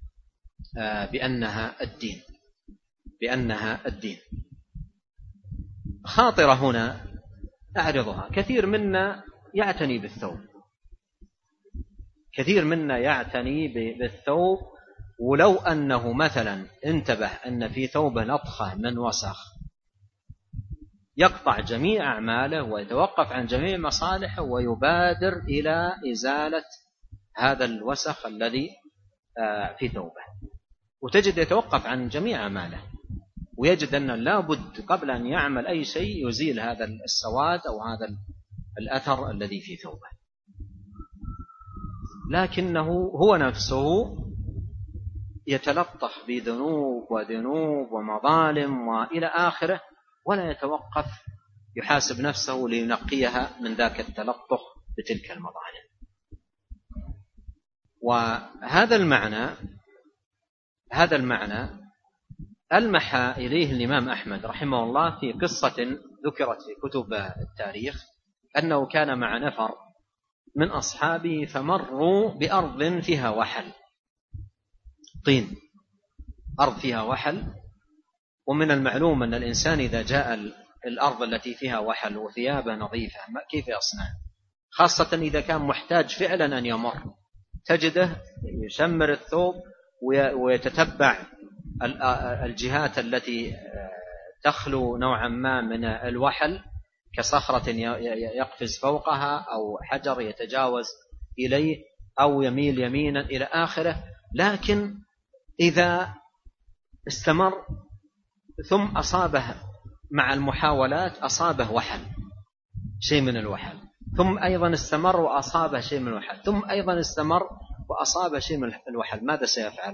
بأنها الدين بأنها الدين. خاطرة هنا أعرضها. كثير منا يعتني بالثوب، كثير منا يعتني بالثوب، ولو أنه مثلا انتبه أن في ثوبه نطخة من وسخ يقطع جميع أعماله ويتوقف عن جميع مصالحه ويبادر إلى إزالة هذا الوسخ الذي في ثوبه، وتجد يتوقف عن جميع أعماله ويجد أنه لا بد قبل أن يعمل أي شيء يزيل هذا السواد أو هذا الأثر الذي في ثوبه. لكنه هو نفسه يتلطخ بذنوب وذنوب ومظالم وإلى آخره، ولا يتوقف يحاسب نفسه لينقيها من ذاك التلطخ بتلك المظالم. وهذا المعنى هذا المعنى ألمح إليه الإمام أحمد رحمه الله في قصة ذكرت في كتب التاريخ، أنه كان مع نفر من أصحابه فمروا بأرض فيها وحل، طين، أرض فيها وحل. ومن المعلوم أن الإنسان إذا جاء الأرض التي فيها وحل وثيابه نظيفة كيف يصنع؟ خاصة إذا كان محتاج فعلا أن يمر، تجده يشمر الثوب ويتتبع الجهات التي تخلو نوعا ما من الوحل كصخرة يقفز فوقها أو حجر يتجاوز إليه أو يميل يمينا إلى آخره. لكن إذا استمر ثم أصابه مع المحاولات أصابه وحل، شيء من الوحل، ثم أيضا استمر وأصابه شيء من الوحل، ثم أيضا استمر وأصابه شيء من الوحل، ماذا سيفعل؟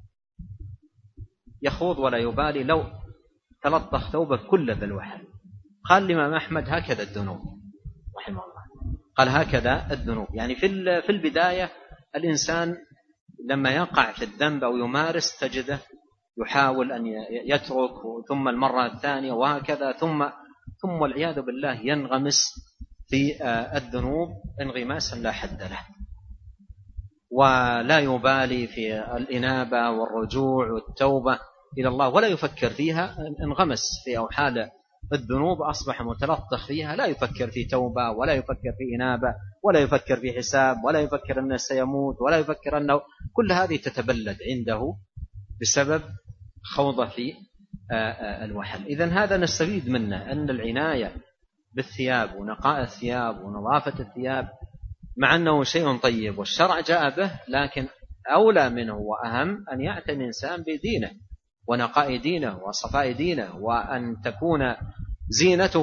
يخوض ولا يبالي لو تلطخ ثوبه كله بالوحل. قال الإمام أحمد هكذا الذنوب رحمه الله، قال هكذا الذنوب. يعني في في البداية الإنسان لما يقع في الذنب أو يمارس تجده يحاول أن يترك، ثم المرة الثانية وهكذا، ثم ثم والعياذ بالله ينغمس في الذنوب انغماسا لا حد له، ولا يبالي في الإنابة والرجوع والتوبة إلى الله ولا يفكر فيها. انغمس في أوحال الذنوب، أصبح متلطخ فيها، لا يفكر في توبة ولا يفكر في إنابة ولا يفكر في حساب ولا يفكر أنه سيموت ولا يفكر أنه، كل هذه تتبلد عنده بسبب خوضه في الوحل. إذن هذا نستفيد منه أن العناية بالثياب ونقاء الثياب ونظافة الثياب مع أنه شيء طيب والشرع جاء به، لكن أولى منه وأهم أن يعتني الإنسان بدينه ونقاء دينه وصفاء دينه، وأن تكون زينته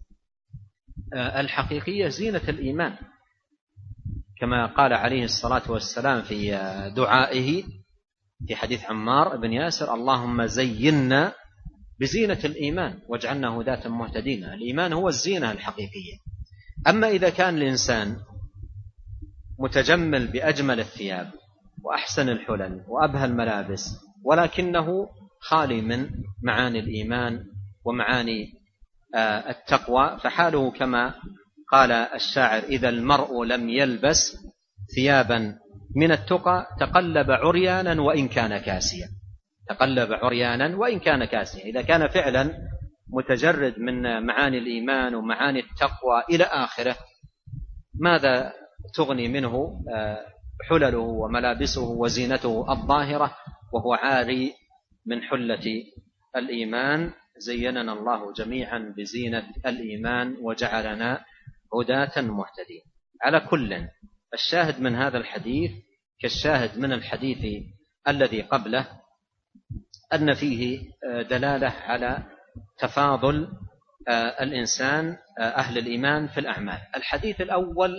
الحقيقية زينة الإيمان، كما قال عليه الصلاة والسلام في دعائه في حديث عمار بن ياسر: اللهم زينا بزينة الإيمان واجعلنا هداة مهتدين. الإيمان هو الزينة الحقيقية. أما إذا كان الإنسان متجمل بأجمل الثياب وأحسن الحلل وأبهى الملابس ولكنه خالي من معاني الإيمان ومعاني التقوى، فحاله كما قال الشاعر: إذا المرء لم يلبس ثيابا من التقى تقلب عريانا وإن كان كاسيا. تقلب عريانا وإن كان كاسيا. إذا كان فعلا متجرد من معاني الإيمان ومعاني التقوى إلى آخره، ماذا تغني منه حلله وملابسه وزينته الظاهرة وهو عاري من حلة الإيمان؟ زيننا الله جميعا بزينة الإيمان وجعلنا هداة مهتدين. على كل، الشاهد من هذا الحديث كالشاهد من الحديث الذي قبله، أن فيه دلالة على تفاضل الإنسان أهل الإيمان في الأعمال. الحديث الأول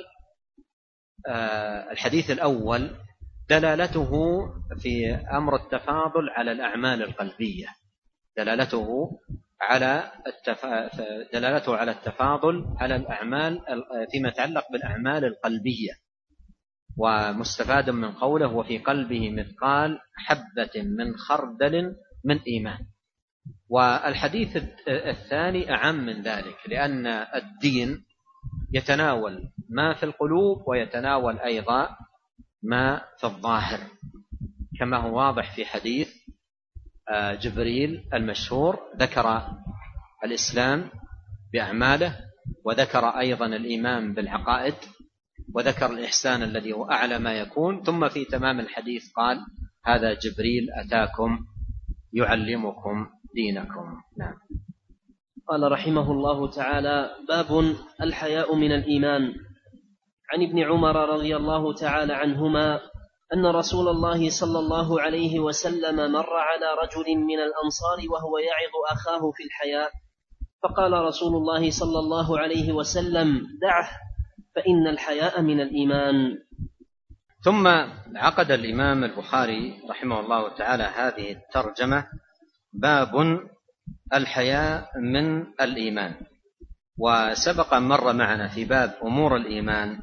الحديث الأول دلالته في أمر التفاضل على الأعمال القلبية، دلالته على دلالته على التفاضل على الأعمال فيما يتعلق بالأعمال القلبية، ومستفاد من قوله وفي قلبه مثقال حبة من خردل من إيمان. والحديث الثاني أعم من ذلك، لأن الدين يتناول ما في القلوب ويتناول أيضا ما في الظاهر، كما هو واضح في حديث جبريل المشهور، ذكر الإسلام بأعماله، وذكر أيضا الإيمان بالعقائد، وذكر الإحسان الذي هو أعلى ما يكون، ثم في تمام الحديث قال هذا جبريل أتاكم يعلمكم دينكم. نعم. قال رحمه الله تعالى: باب الحياء من الإيمان. عن ابن عمر رضي الله تعالى عنهما أن رسول الله صلى الله عليه وسلم مر على رجل من الأنصار وهو يعظ أخاه في الحياء، فقال رسول الله صلى الله عليه وسلم: دعه فإن الحياء من الإيمان. ثم عقد الإمام البخاري رحمه الله تعالى هذه الترجمة: باب الحياء من الإيمان. وسبق مر معنا في باب أمور الإيمان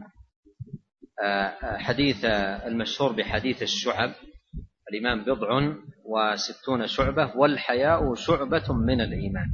حديث المشهور بحديث الشعب، الإيمان بضع وستون شعبة والحياء شعبة من الإيمان.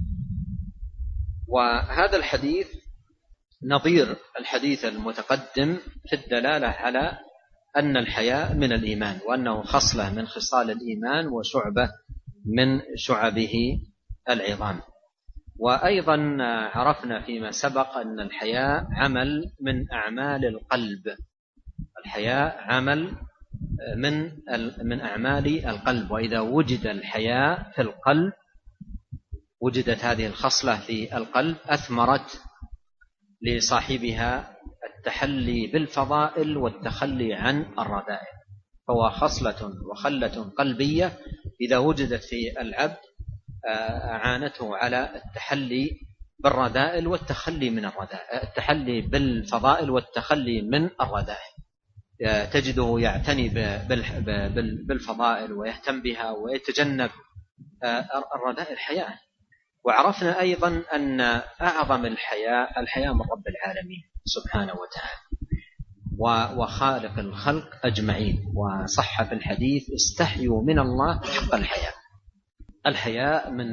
وهذا الحديث نظير الحديث المتقدم في الدلالة على أن الحياء من الإيمان، وأنه خصلة من خصال الإيمان وشعبة من شعبه العظام. وأيضا عرفنا فيما سبق أن الحياء عمل من أعمال القلب، الحياء عمل من من أعمال القلب، وإذا وجد الحياء في القلب، وجدت هذه الخصلة في القلب، أثمرت لصاحبها التحلي بالفضائل والتخلي عن الرذائل. فهو خصلة وخلة قلبية إذا وجدت في العبد أعانته على التحلي بالرذائل والتخلي من الرذائل، التحلي بالفضائل والتخلي من الرذائل. تجده يعتني بالفضائل ويهتم بها ويتجنب الرذائل حياء. وعرفنا أيضا أن أعظم الحياء الحياء من رب العالمين سبحانه وتعالى وخالق الخلق أجمعين. وصح في الحديث: استحيوا من الله حق الحياء. الحياء من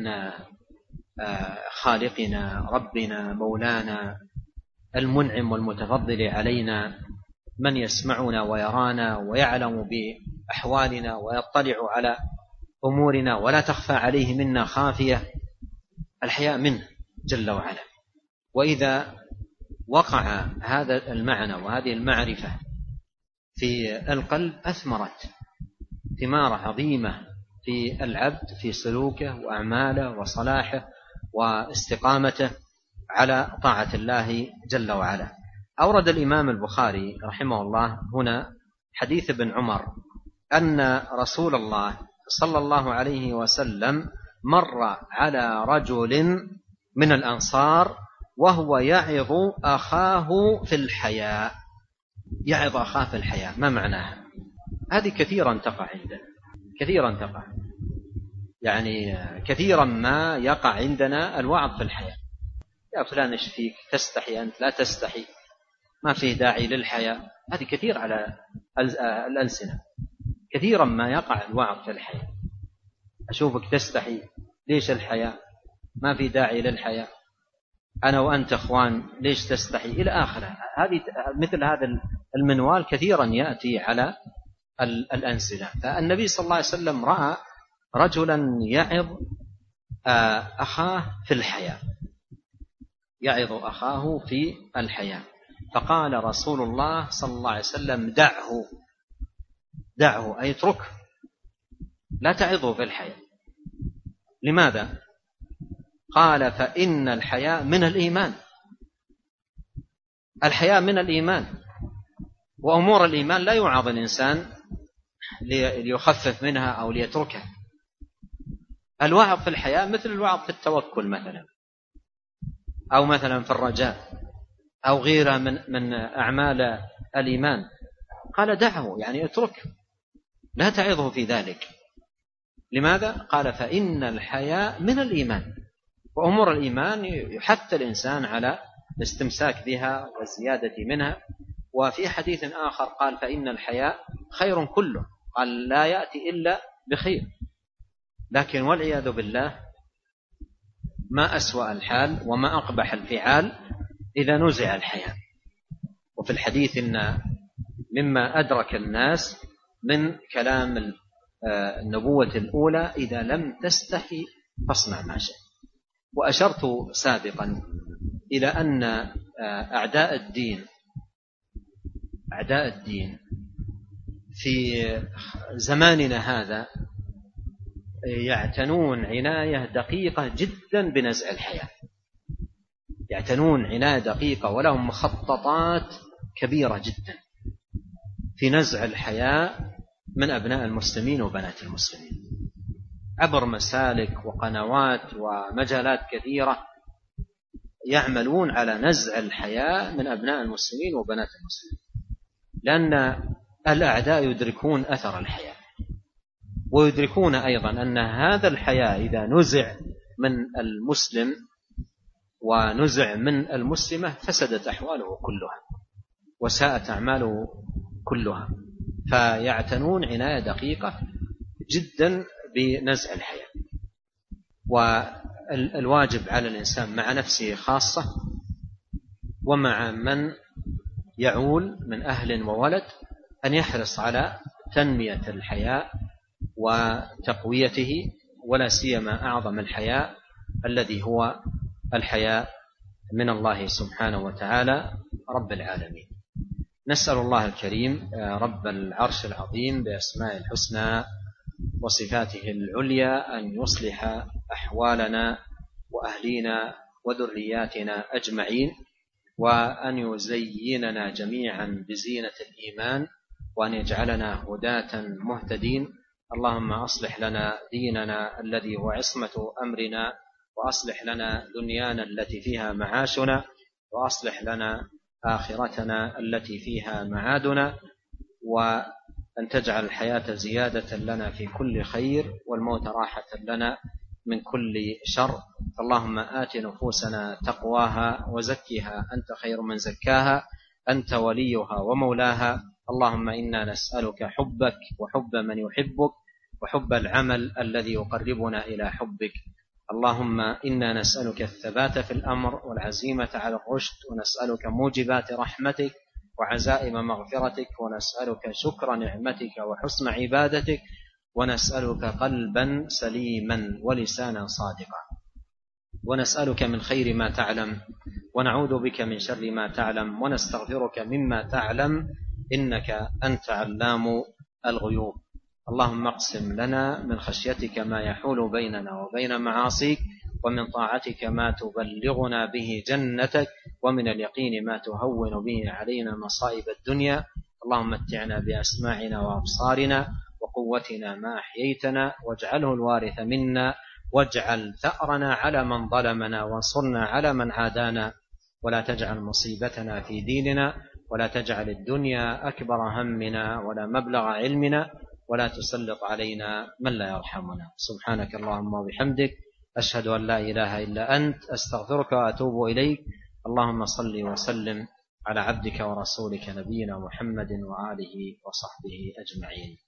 خالقنا ربنا مولانا المنعم والمتفضل علينا، من يسمعنا ويرانا ويعلم بأحوالنا ويطلع على أمورنا ولا تخفى عليه منا خافية. الحياء منه جل وعلا. وإذا وقع هذا المعنى وهذه المعرفة في القلب أثمرت ثمار عظيمة في العبد في سلوكه وأعماله وصلاحه واستقامته على طاعة الله جل وعلا. أورد الإمام البخاري رحمه الله هنا حديث ابن عمر أن رسول الله صلى الله عليه وسلم مر على رجل من الأنصار وهو يعظ أخاه في الحياء. يعظ أخاه في الحياء، ما معناها؟ هذه كثيرا تقع عندنا، كثيرا تقع، يعني كثيرا ما يقع عندنا الوعظ في الحياء. يا فلان ايش فيك؟ تستحي أنت؟ لا تستحي، ما فيه داعي للحياء. هذه كثير على الألسنة، كثيرا ما يقع الوعظ في الحياء. أشوفك تستحي، ليش الحياء؟ ما في داعي للحياء، أنا وأنت أخوان، ليش تستحي؟ إلى آخره. هذه مثل هذا المنوال كثيرا يأتي على الألسنة. فالنبي صلى الله عليه وسلم رأى رجلا يعظ أخاه في الحياة، يعظ أخاه في الحياة. فقال رسول الله صلى الله عليه وسلم دعه، دعه أي اتركه، لا تعظه في الحياة. لماذا؟ قال فإن الحياء من الإيمان، الحياء من الإيمان، وأمور الإيمان لا يوعظ الإنسان ليخفف منها أو ليتركها. الوعظ في الحياء مثل الوعظ في التوكل مثلا، أو مثلا في الرجاء، أو غيرها من من أعمال الإيمان. قال دعه يعني اتركه، لا تعظه في ذلك. لماذا؟ قال فإن الحياء من الإيمان، وأمور الإيمان يحث الإنسان على الاستمساك بها والزيادة منها. وفي حديث آخر قال فإن الحياء خير كله، قال لا يأتي إلا بخير. لكن والعياذ بالله ما أسوأ الحال وما أقبح الفعال إذا نزع الحياء. وفي الحديث إن مما أدرك الناس من كلام النبوة الأولى إذا لم تستحي فاصنع ما شئت. وأشرت سابقا إلى أن أعداء الدين أعداء الدين في زماننا هذا يعتنون عناية دقيقة جدا بنزع الحياء، يعتنون عناية دقيقة ولهم مخططات كبيرة جدا في نزع الحياء من أبناء المسلمين وبنات المسلمين عبر مسالك وقنوات ومجالات كثيرة. يعملون على نزع الحياء من أبناء المسلمين وبنات المسلمين، لأن الأعداء يدركون أثر الحياء، ويدركون أيضا أن هذا الحياء إذا نزع من المسلم ونزع من المسلمة فسدت أحواله كلها وساءت أعماله كلها. فيعتنون عناية دقيقة جدا بنزع الحياء. والواجب على الإنسان مع نفسه خاصة ومع من يعول من أهل وولد أن يحرص على تنمية الحياء وتقويته، ولا سيما أعظم الحياء الذي هو الحياء من الله سبحانه وتعالى رب العالمين. نسأل الله الكريم رب العرش العظيم بأسماء الحسنى وصفاته العليا أن يصلح أحوالنا وأهلينا وذرياتنا أجمعين، وأن يزيننا جميعا بزينة الإيمان، وأن يجعلنا هداة مهتدين. اللهم أصلح لنا ديننا الذي هو عصمة أمرنا، وأصلح لنا دنيانا التي فيها معاشنا، وأصلح لنا آخرتنا التي فيها معادنا، وأن تجعل الحياة زيادة لنا في كل خير والموت راحة لنا من كل شر. اللهم آت نفوسنا تقواها وزكها أنت خير من زكاها، أنت وليها ومولاها. اللهم إنا نسألك حبك وحب من يحبك وحب العمل الذي يقربنا إلى حبك. اللهم إنا نسألك الثبات في الأمر والعزيمة على الرشد، ونسألك موجبات رحمتك وعزائم مغفرتك، ونسألك شكر نعمتك وحسن عبادتك، ونسألك قلبا سليما ولسانا صادقا، ونسألك من خير ما تعلم ونعوذ بك من شر ما تعلم، ونستغفرك مما تعلم إنك أنت علام الغيوب. اللهم اقسم لنا من خشيتك ما يحول بيننا وبين معاصيك، ومن طاعتك ما تبلغنا به جنتك، ومن اليقين ما تهون به علينا مصائب الدنيا. اللهم متعنا بأسماعنا وأبصارنا وقوتنا ما أحييتنا، واجعله الوارث منا، واجعل ثأرنا على من ظلمنا، وانصرنا على من عادانا، ولا تجعل مصيبتنا في ديننا، ولا تجعل الدنيا أكبر همنا ولا مبلغ علمنا، ولا تسلط علينا من لا يرحمنا. سبحانك اللهم وبحمدك، أشهد أن لا إله إلا أنت، أستغفرك وأتوب إليك. اللهم صل وسلم على عبدك ورسولك نبينا محمد وآله وصحبه أجمعين.